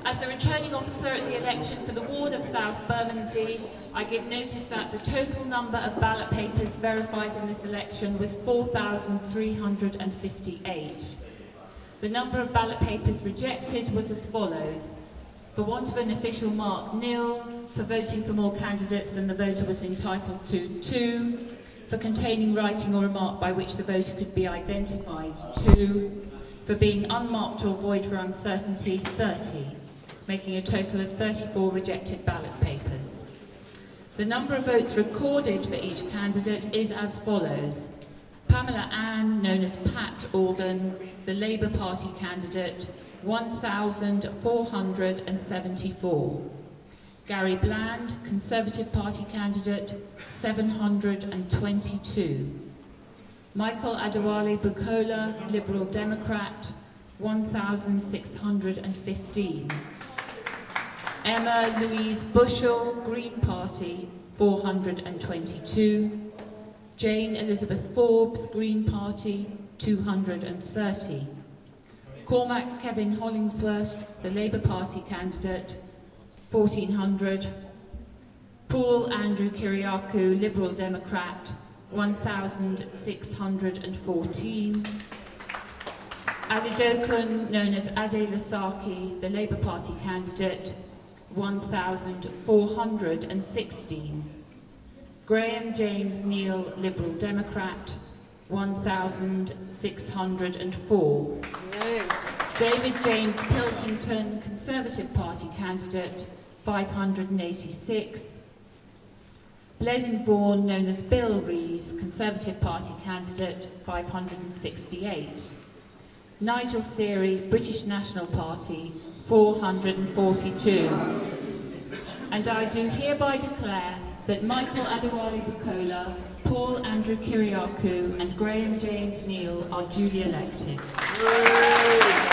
As the returning officer at the election for the ward of South Bermondsey, I give notice that the total number of ballot papers verified in this election was 4,358. The number of ballot papers rejected was as follows: for want of an official mark, 0; for voting for more candidates than the voter was entitled to, 2; for containing writing or remark by which the voter could be identified, 2; for being unmarked or void for uncertainty, 30, making a total of 34 rejected ballot papers. The number of votes recorded for each candidate is as follows: Pamela Ann, known as Pat Organ, the Labour Party candidate, 1,474. Gary Bland, Conservative Party candidate, 722. Michael Adewale Bukola, Liberal Democrat, 1,615. Emma Louise Bushell, Green Party, 422. Jane Elizabeth Forbes, Green Party, 230. Cormac Kevin Hollingsworth, the Labour Party candidate, 1,400. Paul Andrew Kyriakou, Liberal Democrat, 1,614. Adedokun, known as Ade Lasaki, the Labour Party candidate, 1,416. Graham James Neal, Liberal Democrat, 1,604. No. David James Pilkington, Conservative Party candidate, 586. Bleddyn Vaughan, known as Bill Rees, Conservative Party candidate, 568. Nigel Seary, British National Party, 442. And I do hereby declare that Michael Adewale Bukola, Paul Andrew Kyriakou and Graham James Neal are duly elected.